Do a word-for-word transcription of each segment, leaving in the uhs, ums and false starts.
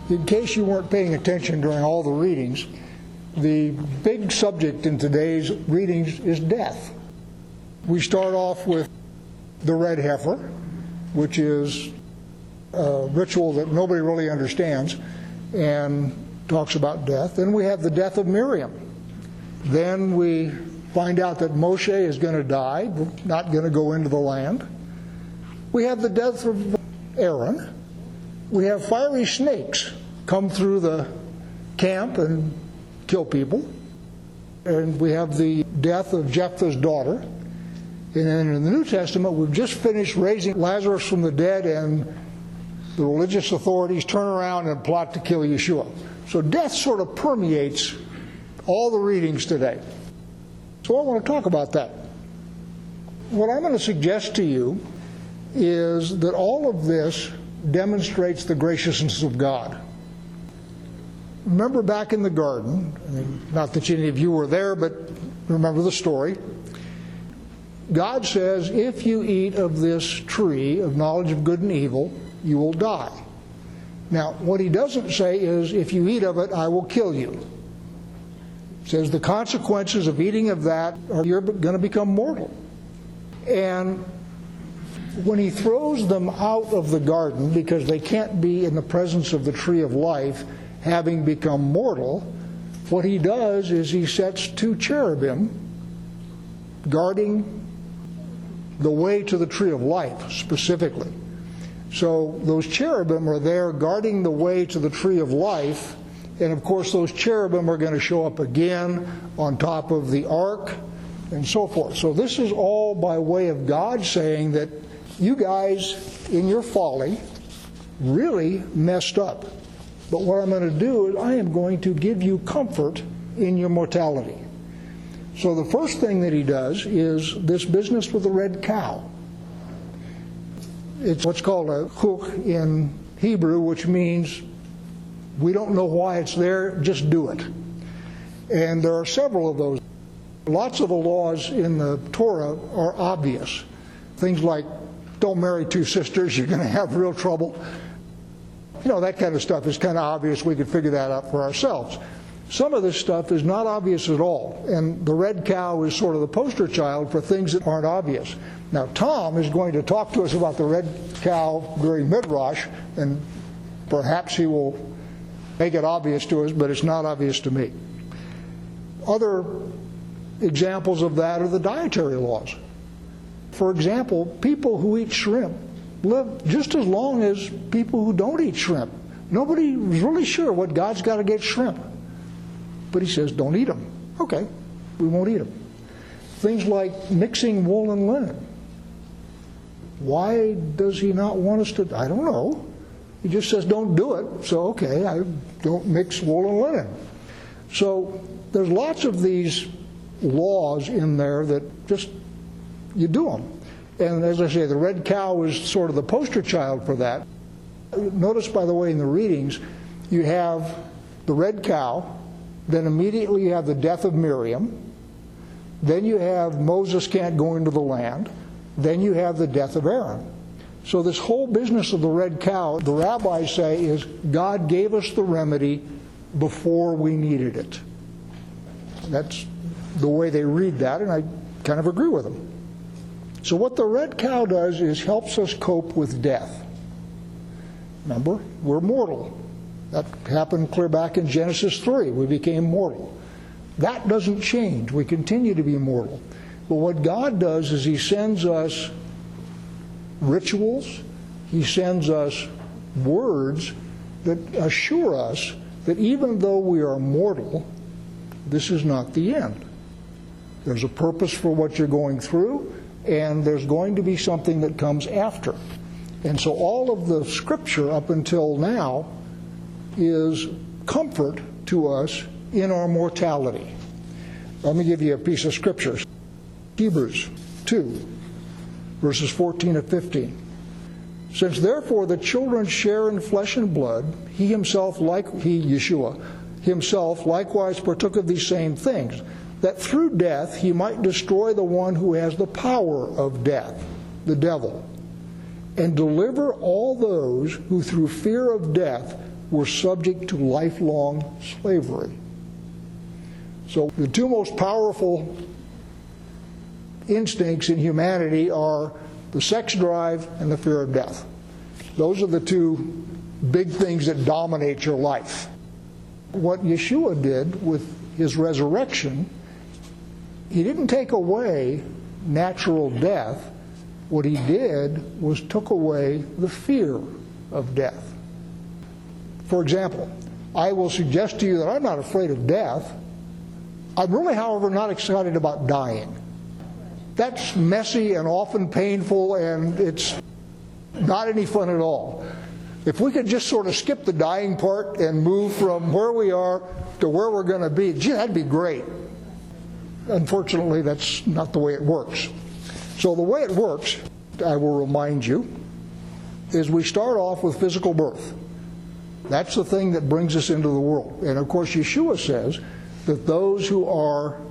In case you weren't paying attention during all the readings, the big subject in today's readings is death. We start off with the red heifer, which is a ritual that nobody really understands and talks about death. Then we have the death of Miriam. Then we find out that Moshe is going to die, not going to go into the land. We have the death of Aaron. We have fiery snakes come through the camp and kill people. And we have the death of Jephthah's daughter. And then in the New Testament, we've just finished raising Lazarus from the dead, and the religious authorities turn around and plot to kill Yeshua. So death sort of permeates all the readings today. So I want to talk about that. What I'm going to suggest to you is that all of this demonstrates the graciousness of God. Remember back in the garden, I mean, not that any of you were there, but remember the story. God says, if you eat of this tree of knowledge of good and evil, you will die. Now, what he doesn't say is, if you eat of it, I will kill you. He says the consequences of eating of that are you're going to become mortal. And when he throws them out of the garden, because they can't be in the presence of the tree of life, having become mortal, what he does is he sets two cherubim guarding the way to the tree of life specifically. So those cherubim are there guarding the way to the tree of life, and of course those cherubim are going to show up again on top of the ark and so forth. So this is all by way of God saying that you guys, in your folly, really messed up. But what I'm going to do is I am going to give you comfort in your mortality. So the first thing that he does is this business with the red cow. It's what's called a chuk in Hebrew, which means we don't know why it's there, just do it. And there are several of those. Lots of the laws in the Torah are obvious. Things like don't marry two sisters, you're going to have real trouble. You know, that kind of stuff is kind of obvious. We could figure that out for ourselves. Some of this stuff is not obvious at all, and the red cow is sort of the poster child for things that aren't obvious. Now, Tom is going to talk to us about the red cow during Midrash, and perhaps he will make it obvious to us, but it's not obvious to me. Other examples of that are the dietary laws. For example, people who eat shrimp live just as long as people who don't eat shrimp. Nobody is really sure what God's got against shrimp. But he says, don't eat them. Okay, we won't eat them. Things like mixing wool and linen. Why does he not want us to? I don't know. He just says, don't do it. So, okay, I don't mix wool and linen. So there's lots of these laws in there that just, you do them. And as I say, the red cow is sort of the poster child for that. Notice, by the way, in the readings, you have the red cow, then immediately you have the death of Miriam, then you have Moses can't go into the land, then you have the death of Aaron. So this whole business of the red cow, the rabbis say, is God gave us the remedy before we needed it. That's the way they read that, and I kind of agree with them. So what the red cow does is helps us cope with death. Remember, we're mortal. That happened clear back in Genesis three. We became mortal. That doesn't change. We continue to be mortal. But what God does is he sends us rituals. He sends us words that assure us that even though we are mortal, this is not the end. There's a purpose for what you're going through, and there's going to be something that comes after. And so all of the scripture up until now is comfort to us in our mortality. Let me give you a piece of scripture. Hebrews two, verses fourteen to fifteen. Since therefore the children share in flesh and blood, he himself, like he, Yeshua, himself likewise partook of these same things, that through death he might destroy the one who has the power of death, the devil, and deliver all those who through fear of death were subject to lifelong slavery. So the two most powerful instincts in humanity are the sex drive and the fear of death. Those are the two big things that dominate your life. What Yeshua did with his resurrection, he didn't take away natural death. What he did was took away the fear of death. For example, I will suggest to you that I'm not afraid of death. I'm really, however, not excited about dying. That's messy and often painful, and it's not any fun at all. If we could just sort of skip the dying part and move from where we are to where we're going to be, gee, that'd be great. Unfortunately, that's not the way it works. So the way it works, I will remind you, is we start off with physical birth. That's the thing that brings us into the world. And of course, Yeshua says that those who are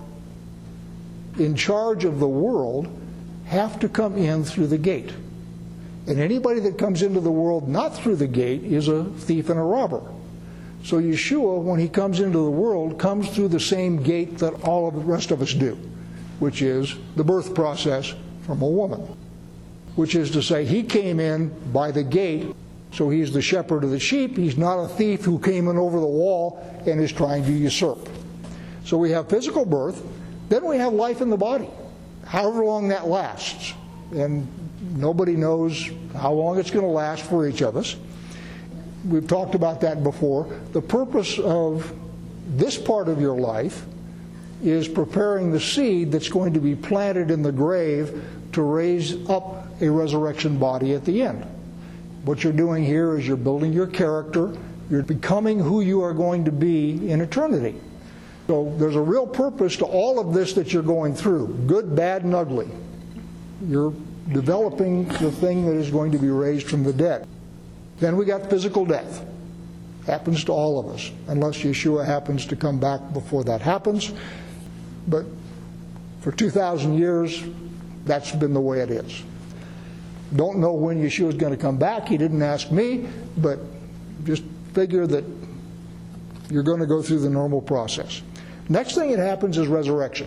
in charge of the world have to come in through the gate. And anybody that comes into the world not through the gate is a thief and a robber. So Yeshua, when he comes into the world, comes through the same gate that all of the rest of us do, which is the birth process from a woman. Which is to say, he came in by the gate, so he's the shepherd of the sheep. He's not a thief who came in over the wall and is trying to usurp. So we have physical birth, then we have life in the body, however long that lasts. And nobody knows how long it's going to last for each of us. We've talked about that before. The purpose of this part of your life is preparing the seed that's going to be planted in the grave to raise up a resurrection body at the end. What you're doing here is you're building your character. You're becoming who you are going to be in eternity. So there's a real purpose to all of this that you're going through, good, bad, and ugly. You're developing the thing that is going to be raised from the dead. Then we got physical death. Happens to all of us, unless Yeshua happens to come back before that happens. But for two thousand years, that's been the way it is. Don't know when Yeshua is going to come back. He didn't ask me, but just figure that you're going to go through the normal process. Next thing that happens is resurrection.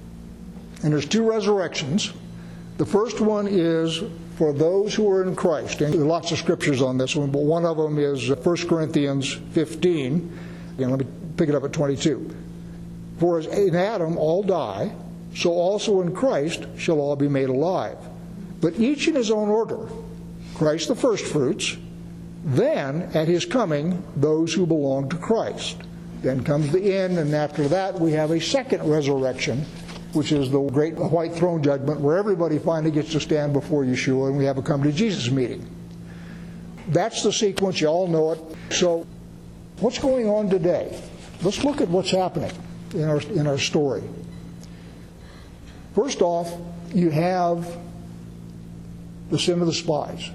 And there's two resurrections. The first one is for those who are in Christ. And there are lots of scriptures on this one, but one of them is First Corinthians fifteen. Again, let me pick it up at twenty-two. For as in Adam all die, so also in Christ shall all be made alive. But each in his own order. Christ the firstfruits, then at his coming those who belong to Christ. Then comes the end, and after that we have a second resurrection, which is the great white throne judgment, where everybody finally gets to stand before Yeshua, and we have a come to Jesus meeting. That's the sequence. You all know it. So what's going on today? Let's look at what's happening in our, in our story. First off, you have the sin of the spies.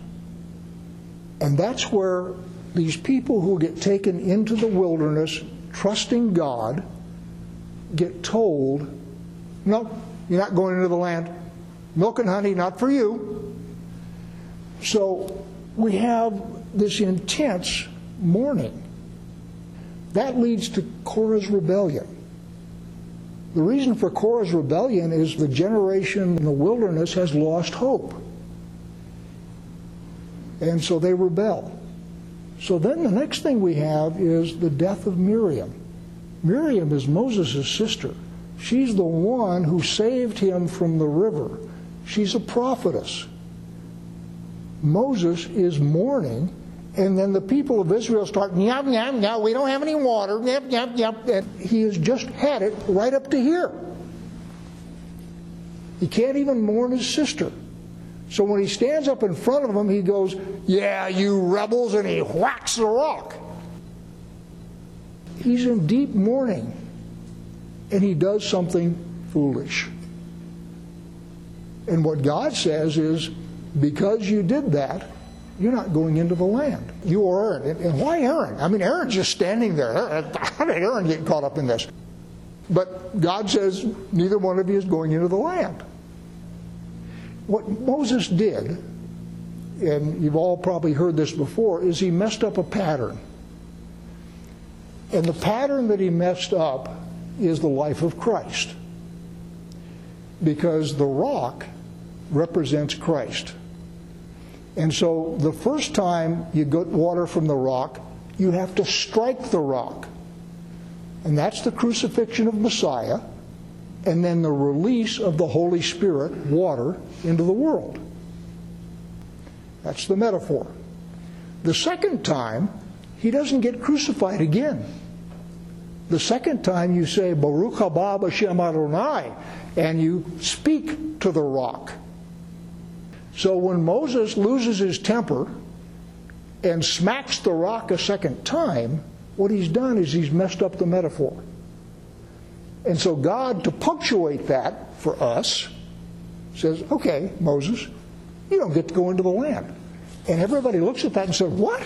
And that's where these people who get taken into the wilderness, trusting God, get told, no, you're not going into the land. Milk and honey, not for you. So we have this intense mourning. That leads to Korah's rebellion. The reason for Korah's rebellion is the generation in the wilderness has lost hope. And so they rebel. So then the next thing we have is the death of Miriam. Miriam is Moses' sister. She's the one who saved him from the river. She's a prophetess. Moses is mourning, and then the people of Israel start, yap, yap, yap, we don't have any water, yap, yap, yap. And he has just had it right up to here. He can't even mourn his sister. So when he stands up in front of them, he goes, yeah, you rebels, and he whacks the rock. He's in deep mourning, and he does something foolish. And what God says is, because you did that, you're not going into the land. You are Aaron. And why Aaron? I mean, Aaron's just standing there. How did Aaron get caught up in this? But God says, neither one of you is going into the land. What Moses did, and you've all probably heard this before, is he messed up a pattern. And the pattern that he messed up is the life of Christ, because the rock represents Christ. And so the first time you get water from the rock, you have to strike the rock. And that's the crucifixion of Messiah, and then the release of the Holy Spirit, water, into the world. That's the metaphor. The second time, he doesn't get crucified again. The second time you say, Baruch haba b'shem Adonai, and you speak to the rock. So when Moses loses his temper and smacks the rock a second time, what he's done is he's messed up the metaphor. And so God, to punctuate that for us, says, okay, Moses, you don't get to go into the land. And everybody looks at that and says, what?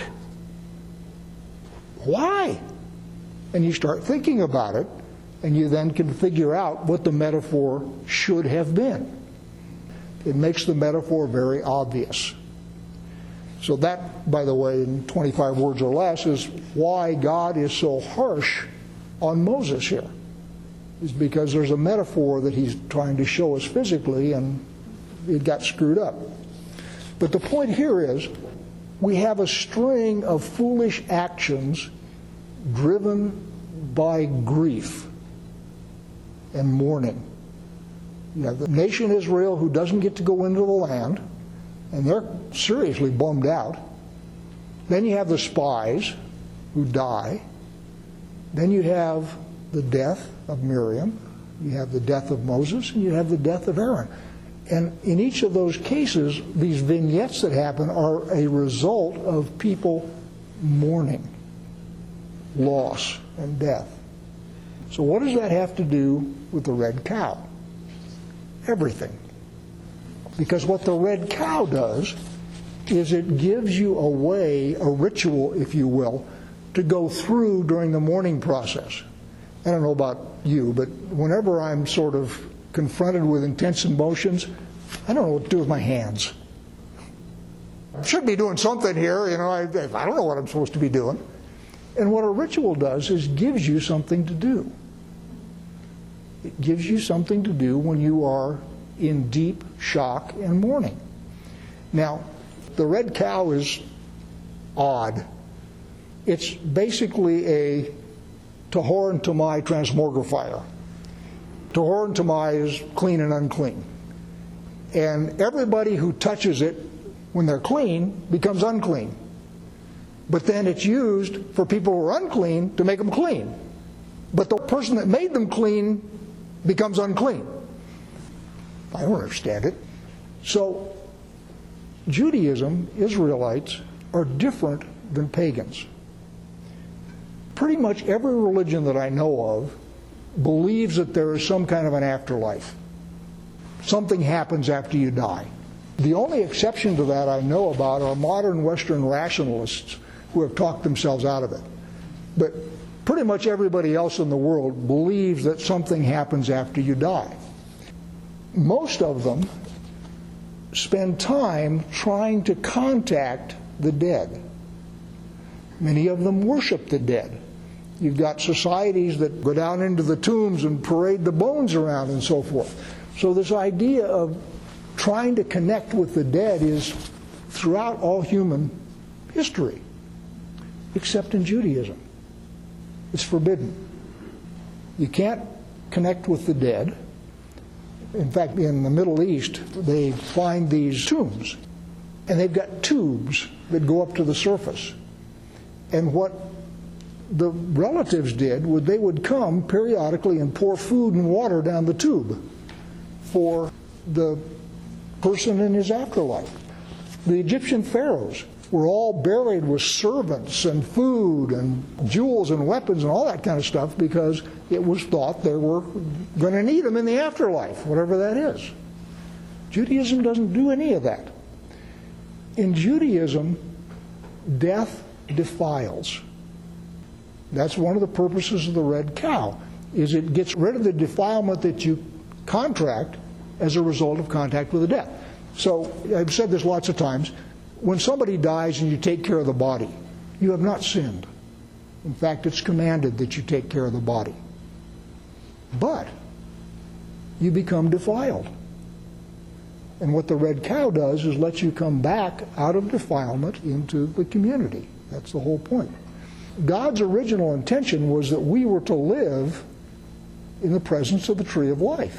Why? And you start thinking about it, and you then can figure out what the metaphor should have been. It makes the metaphor very obvious. So that, by the way, in twenty-five words or less, is why God is so harsh on Moses here. Is because there's a metaphor that he's trying to show us physically, and it got screwed up. But the point here is, we have a string of foolish actions driven by grief and mourning. You have the nation Israel who doesn't get to go into the land, and they're seriously bummed out. Then you have the spies who die. Then you have the death of Miriam. You have the death of Moses, and you have the death of Aaron. And in each of those cases, these vignettes that happen are a result of people mourning loss and death. So what does that have to do with the red cow? Everything. Because what the red cow does is it gives you a way, a ritual, if you will, to go through during the mourning process. I don't know about you, but whenever I'm sort of confronted with intense emotions, I don't know what to do with my hands. I should be doing something here, you know, I, I don't know what I'm supposed to be doing. And what a ritual does is gives you something to do. It gives you something to do when you are in deep shock and mourning. Now, the red cow is odd. It's basically a tahor and tamai transmogrifier. Tahor and tamai is clean and unclean. And everybody who touches it when they're clean becomes unclean. But then it's used for people who are unclean to make them clean. But the person that made them clean becomes unclean. I don't understand it. So, Judaism, Israelites, are different than pagans. Pretty much every religion that I know of believes that there is some kind of an afterlife. Something happens after you die. The only exception to that I know about are modern Western rationalists who have talked themselves out of it. But pretty much everybody else in the world believes that something happens after you die. Most of them spend time trying to contact the dead. Many of them worship the dead. You've got societies that go down into the tombs and parade the bones around and so forth. So this idea of trying to connect with the dead is throughout all human history, except in Judaism. It's forbidden. You can't connect with the dead. In fact, in the Middle East, they find these tombs, and they've got tubes that go up to the surface. And what the relatives did was they would come periodically and pour food and water down the tube for the person in his afterlife. The Egyptian pharaohs were all buried with servants and food and jewels and weapons and all that kind of stuff because it was thought they were going to need them in the afterlife, whatever that is. Judaism doesn't do any of that. In Judaism, death defiles. That's one of the purposes of the red cow, is it gets rid of the defilement that you contract as a result of contact with the death. So, I've said this lots of times, when somebody dies and you take care of the body, you have not sinned. In fact, it's commanded that you take care of the body. But you become defiled. And what the red cow does is let you come back out of defilement into the community. That's the whole point. God's original intention was that we were to live in the presence of the tree of life.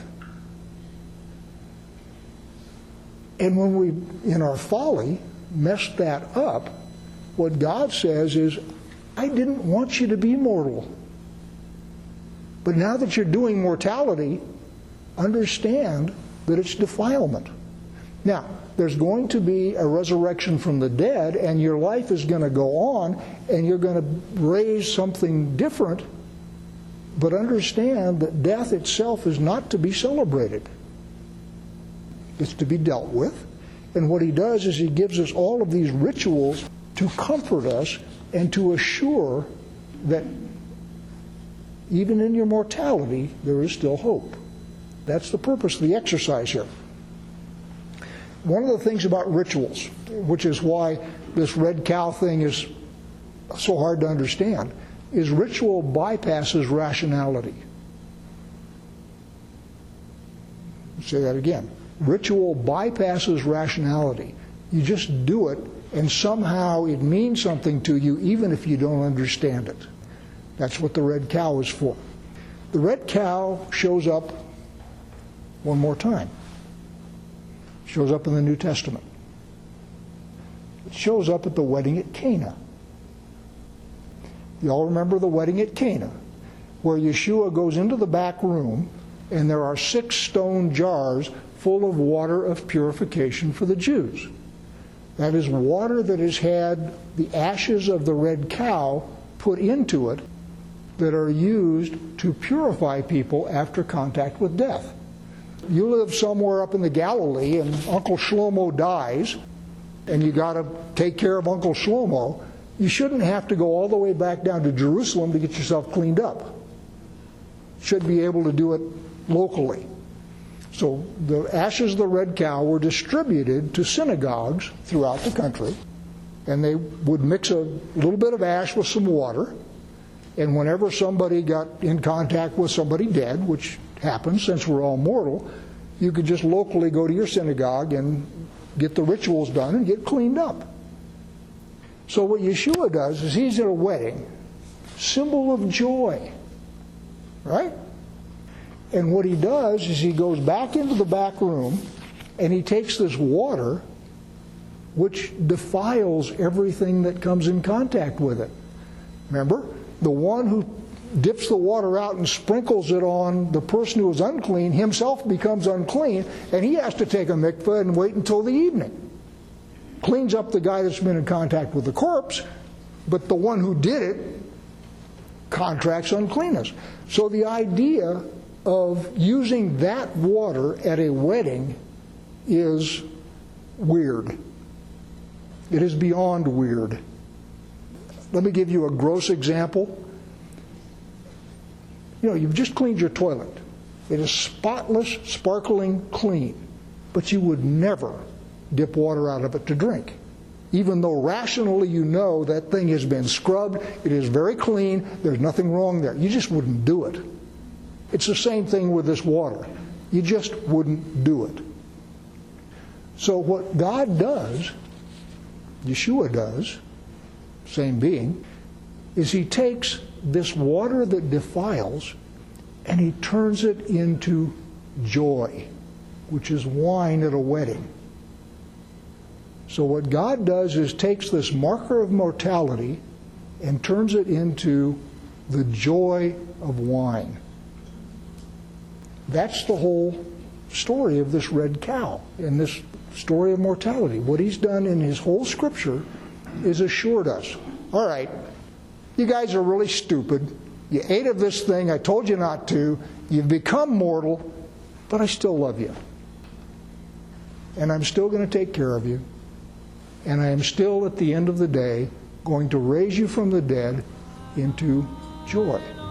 And when we, in our folly, messed that up, what God says is, I didn't want you to be mortal. But now that you're doing mortality, understand that it's defilement. Now, there's going to be a resurrection from the dead, and your life is going to go on, and you're going to raise something different. But understand that death itself is not to be celebrated. It's to be dealt with. And what he does is he gives us all of these rituals to comfort us and to assure that even in your mortality, there is still hope. That's the purpose of the exercise here. One of the things about rituals, which is why this red cow thing is so hard to understand, is ritual bypasses rationality. I'll say that again. Ritual bypasses rationality. You just do it, and somehow it means something to you even if you don't understand it. That's what the red cow is for. The red cow shows up one more time. Shows up in the New Testament. It shows up at the wedding at Cana. You all remember the wedding at Cana, where Yeshua goes into the back room and there are six stone jars full of water of purification for the Jews. That is water that has had the ashes of the red cow put into it that are used to purify people after contact with death. You live somewhere up in the Galilee and Uncle Shlomo dies and you got to take care of Uncle Shlomo. You shouldn't have to go all the way back down to Jerusalem to get yourself cleaned up. You should be able to do it locally. So the ashes of the red cow were distributed to synagogues throughout the country, and they would mix a little bit of ash with some water, and whenever somebody got in contact with somebody dead, which happens since we're all mortal, you could just locally go to your synagogue and get the rituals done and get cleaned up. So what Yeshua does is he's at a wedding, symbol of joy, right? And what he does is he goes back into the back room and he takes this water which defiles everything that comes in contact with it. Remember, the one who dips the water out and sprinkles it on the person who is unclean himself becomes unclean, and he has to take a mikveh and wait until the evening. Cleans up the guy that's been in contact with the corpse, but the one who did it contracts uncleanness. So the idea of using that water at a wedding is weird. It is beyond weird. Let me give you a gross example. You know, you've just cleaned your toilet. It is spotless, sparkling clean, but you would never dip water out of it to drink. Even though rationally you know that thing has been scrubbed, it is very clean, there's nothing wrong there. You just wouldn't do it. It's the same thing with this water. You just wouldn't do it. So what God does, Yeshua does, same being, is he takes this water that defiles and he turns it into joy, which is wine at a wedding. So what God does is takes this marker of mortality and turns it into the joy of wine. That's the whole story of this red cow and this story of mortality. What he's done in his whole scripture is assured us, all right, you guys are really stupid. You ate of this thing. I told you not to. You've become mortal, but I still love you. And I'm still going to take care of you. And I am still, at the end of the day, going to raise you from the dead into joy.